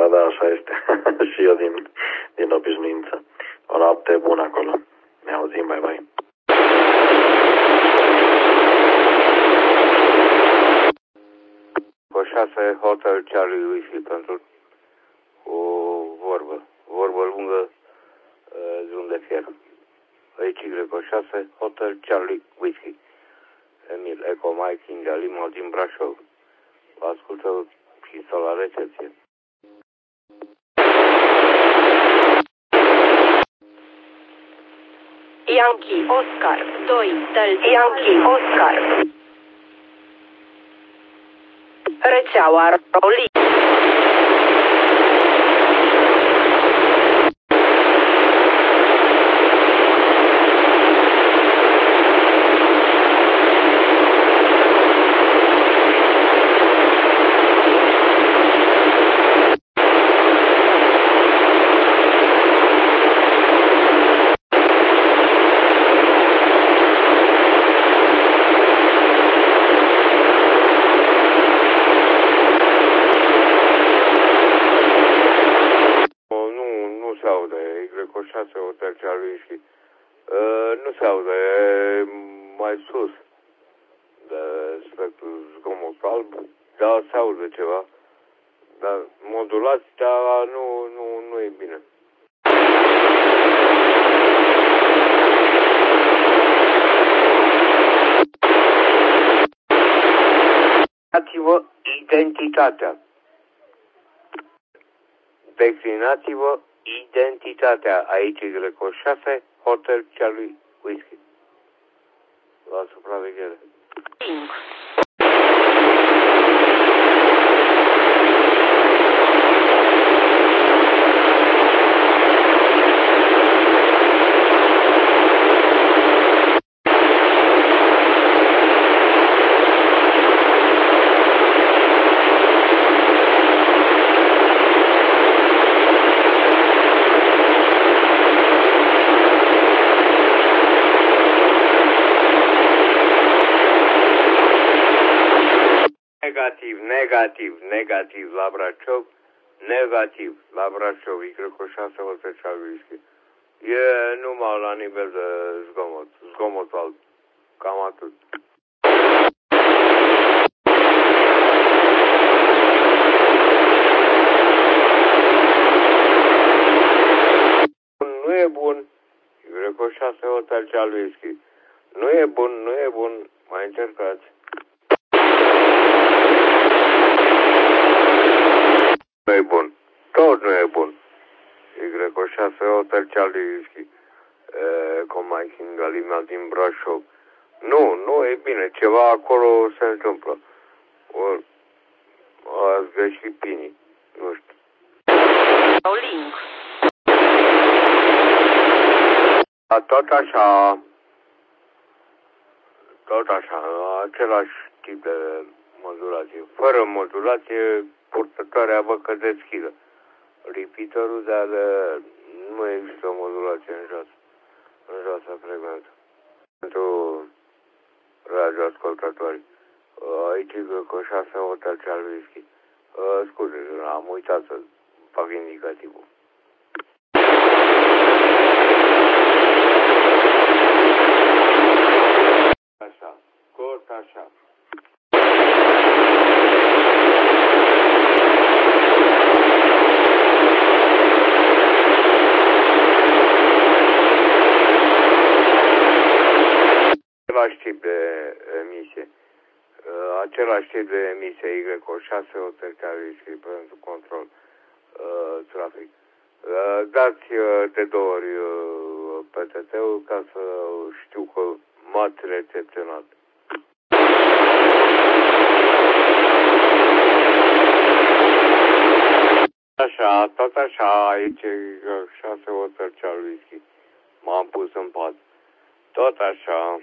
da, așa este. Și eu din obișnuință. O noapte bună acolo. Ne auzim, bye bye. Cu 6 Hotel Charlie Whiskey pentru o vorbă lungă, drum de fier. Aici cu 6 Hotel Charlie Whiskey. Emil Eco Mike India Lima din Brașov. Vă ascultă și stau la recepție. Yankee Oscar 2 Delta Yankee Oscar. Rețeaua Roli. Hotel Charlie și nu se aude, mai sus de spectrul zgomot alb, dar se aude ceva, dar modulația nu e bine. Declinați-vă identitatea. Declinați-vă identitatea. Aici Greco 6 Hotel Charlie Whiskey. La supraveghere. Negativ la Brașov, negativ la Brașov, Greco 6 Hotel Charlie Whiskey. E numai la nivel de zgomot alb, cam atât. Nu e bun, Greco 6 Hotel Charlie Whiskey. Nu e bun, mai încercați. Nu e bun. Tot nu e bun. Greco 6 Hotel Charlie Whiskey. Comaikin Galimea din Brașov. Nu e bine. Ceva acolo se întâmplă. Ați greșit pinii. Nu știu. Link. Tot așa. Același tip de modulație. Fără modulație, purtătoarea văd că deschidă. Repeaterul, dar nu există o modulație în joasă frecvență. Pentru radioascultători. Aici cu 6 Hotel Charlie Whiskey. Scuze, am uitat să fac indicativul. Așa, scurt așa. Același tip de emisie. Același tip de emisie Greco 6 Hotel Charlie Whiskey pentru control trafic. Dați de 2 ori PTT-ul ca să știu că m-ați recepționat. Așa, tot așa, aici 6 Hotel Charlie Whiskey. M-am pus în pat. Tot așa.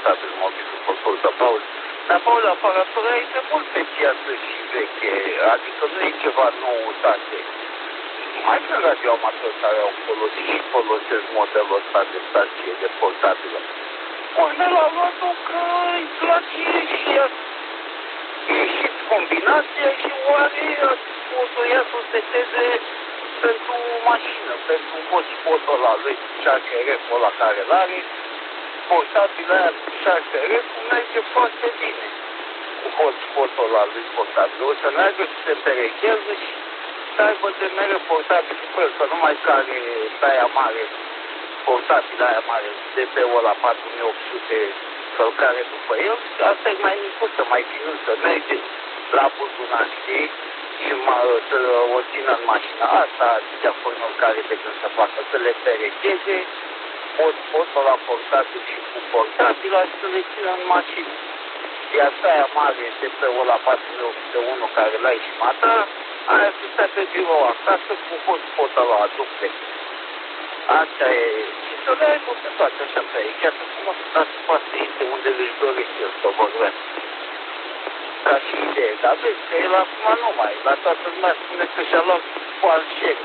portabil mobil după multă pauză. Dar, Paul, aparatura este mult pe piață și veche, adică nu e ceva noutate. Mai sunt radioamatori care au folosit și folosesc modelul ăsta de stație de portabilă. Unde l-a luat-o că îi place și e și combinația și oare o să ia să seteze pentru mașină, pentru hotspotul ăla lui CHRF-ul ăla care l-are, portabilă aia cu CHRF merge foarte bine cu hotspotul ăla lui portabil. O să meargă și se perechează și să aibă de mereu portabil cu el, să nu mai care aia mare, portabilă aia mare, DP-ul ăla 4800 călcare după el, asta e mai micuță, mai finuță, merge la buzunar, știi? Și să o țină în mașină. Asta atâtea formări care de când să facă, să le perecheze, potul la portabil și cu portabila și să le țină în mașină. Iar aia mare este pe o la 4801 care l-ai și mata, aia să stea pe birou acasă cu hotspotul la aducte. Asta e. Și să le aibă pe toate așa perechează, cum o să dați poate este unde își dorește el să vorbească. Ca și idee, dar vezi că el acum nu mai, la toată lumea spune că și-a luat cu anșeni.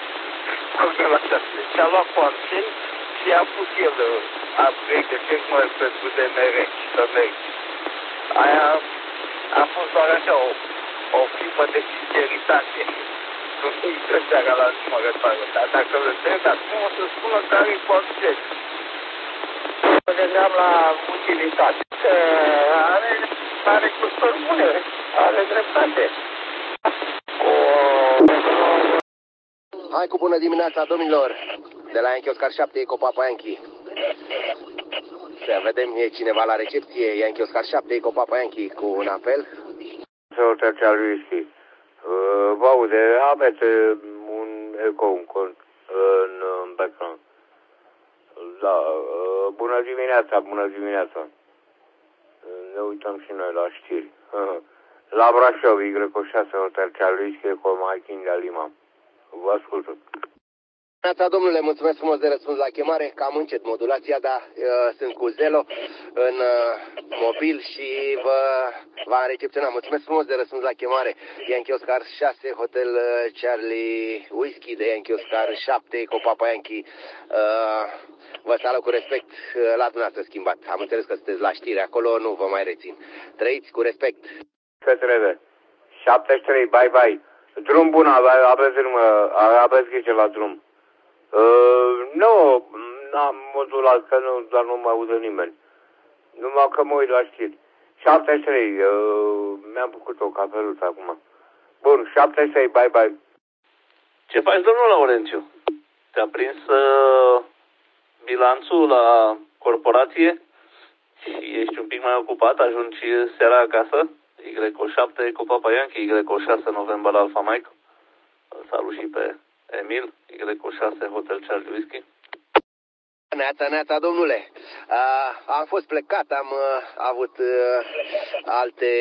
Și-a luat cu anșeni și a pus el upgrade de firmware pentru DMR și să mergi. Aia a fost doar așa o clipă de sinceritate. Nu intră seara la numărătoare, dar dacă îl întreb acum o să spună că are cu anșeni. Mă gândeam la utilitate. Are costuri bune, are dreptate. Hai cu bună dimineața, domnilor! De la Yankee Oscar 7, Eco Papa Yankee. Să vedem, e cineva la recepție. Yankee Oscar 7, Eco Papa Yankee, cu un apel. Hotel Charlie Whiskey. Vă aude, aveți un eco în background. Da, bună dimineața. Ne uităm și noi la știri. La Brașov, Y6, Hotel Charlie Whiskey, Eco Mike India Lima. Vă ascult. Dimineața, domnule, mulțumesc frumos de răspuns la chemare. Cam încet modulația, dar sunt cu Zelo în mobil și v-am recepționat. Mulțumesc frumos de răspuns la chemare. Yankee Oscar 6, Hotel Charlie Whiskey de Yankee Oscar 7, Eco Papa Yankee. Vă salut cu respect, la dumneavoastră schimbat. Am înțeles că sunteți la știri acolo, nu vă mai rețin. Trăiți cu respect. Către 73, bye. Drum bun, aveți grijă la drum. Nu, n-am modulat, că nu, dar nu mă auză nimeni. Numai că mă uit la știri. 73, mi-am făcut o cafeluță acum. Bun, 73, bye. Ce faci, domnul Laurențiu? Te-a prins bilanțul la corporație și ești un pic mai ocupat, ajungi seara acasă, Y7 cu Papa Yankee, Y6 November Alpha Mike. Salut și pe Emil, Y6 Hotel Charlie Whiskey. Neața, domnule. Am fost plecat, am avut alte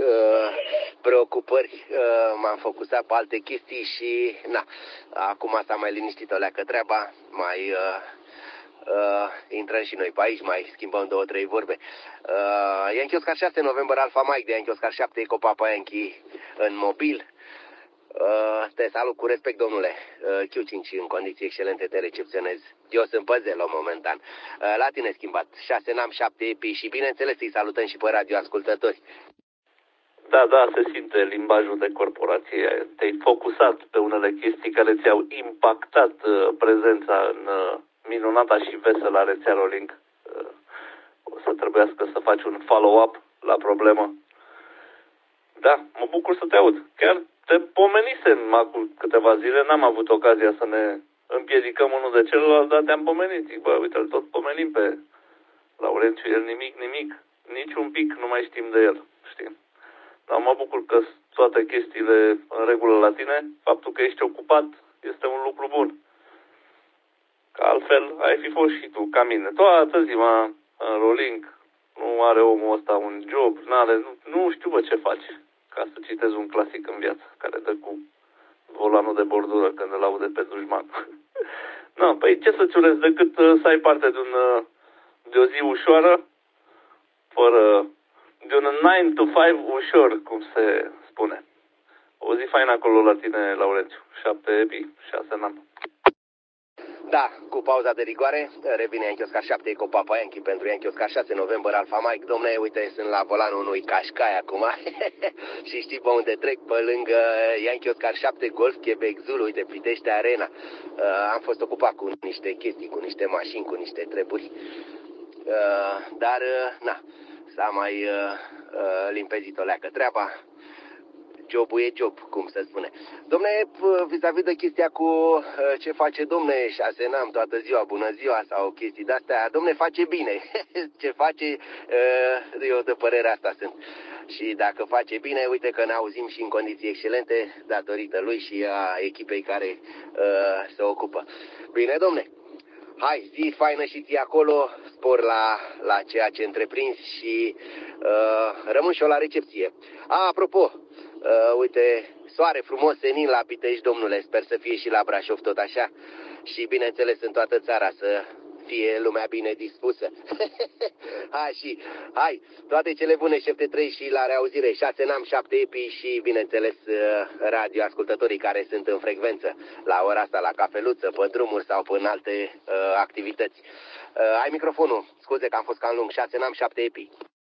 preocupări, m-am focusat pe alte chestii și acum s-a mai liniștit o leacă treaba, mai intrăm și noi pe aici, mai schimbăm 2-3 vorbe. Yankee Oscar 6 November Alpha Mike de Yankee Oscar 7 Eco Papa Yankee în mobil. Te salut cu respect, domnule. Q5 în condiții excelente te recepționez. Eu sunt pe Zelo momentan. La tine schimbat. 6 NAM 7 EPI și bineînțeles îi salutăm și pe radioascultători. Da, se simte limbajul de corporație. Te-ai focusat pe unele chestii care ți-au impactat prezența în minunata și veselă rețea Rolling. O să trebuiască să faci un follow-up la problemă. Da, mă bucur să te aud. Chiar te pomenisem acum câteva zile, n-am avut ocazia să ne împiedicăm unul de celălalt, dar te-am pomenit. Zic, bă, uite, îl tot pomenim pe Laurențiu, el nimic, nici un pic nu mai știm de el, știi? Dar mă bucur că toate chestiile în regulă la tine, faptul că ești ocupat este un lucru bun. Că altfel ai fi fost și tu ca mine. Toată ziua în Rolling, nu are omul ăsta un job, nu știu bă ce face. Ca să citez un clasic în viață, care dă cu volanul de bordură când îl aude pe dușman. Păi ce să-ți urez decât să ai parte de o zi ușoară, fără, de un 9 to 5 ușor, cum se spune. O zi faină acolo la tine, Laurențiu. 7 epi, 6 n-am. Da, cu pauza de rigoare, revine Yankee Oscar 7 cu Papa Yankee pentru Yankee Oscar 6 November Alpha Mike. Dom'le, uite, sunt la volanul unui Qashqai acum și știi pe unde trec? Pe lângă Yankee Oscar 7 Golf Quebec Zulu, uite, Pitește Arena. Am fost ocupat cu niște chestii, cu niște mașini, cu niște treburi. Dar, na, s-a mai limpezit o leacă treaba. Jobul e job, cum se spune. Dom'le, vis-a-vis de chestia cu ce face domne 6 n-am toată ziua, bună ziua sau chestii de-astea, domne, face bine. Ce face, eu de părerea asta sunt. Și dacă face bine, uite că ne auzim și în condiții excelente datorită lui și a echipei care se ocupă. Bine, domne. Hai, zi faină și ție acolo, spor la ceea ce întreprinzi și rămân și eu la recepție. Apropo, uite, soare frumos senin la Pitești, domnule, sper să fie și la Brașov tot așa și bineînțeles în toată țara să fie lumea bine dispusă. Hai, toate cele bune, șef de 3 și la reauzire, 6 n-am, 7 epi și bineînțeles radioascultătorii care sunt în frecvență la ora asta, la cafeluță, pe drumuri sau pe în alte activități. Ai microfonul, scuze că am fost cam lung, 6 n-am, 7 epi.